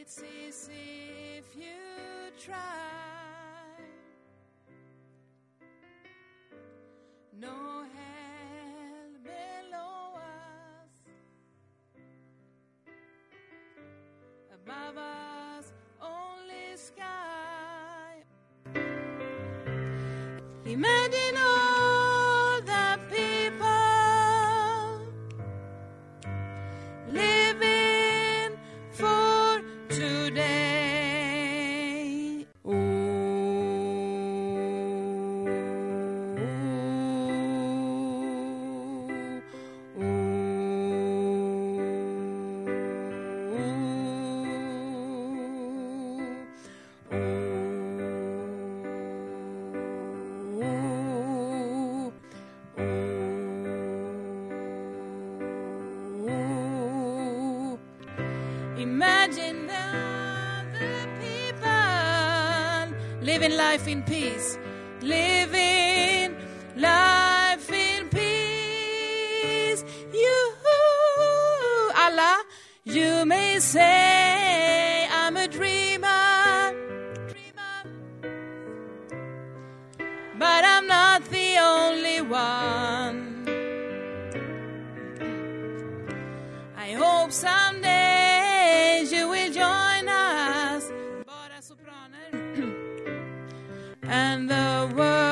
It's easy if you try. No hell below us, above us only sky. Imagine all the people living for today. Imagine the other people living life in peace, living life in peace. You, Allah, you may say I'm a dreamer, but I'm not the only one. I hope someday you will join us, bara sopraner, and the world